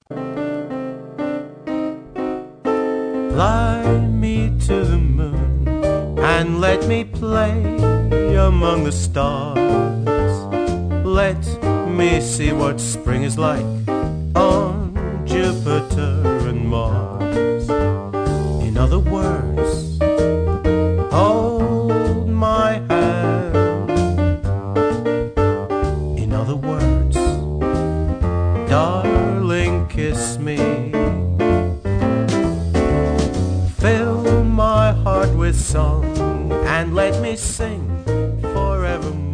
Fly me to the moon and let me play among the stars. Let me see what spring is like on Jupiter and Mars. In other words, hold my hand. In other words, darling, kiss me. Fill my heart with song and let me sing forevermore.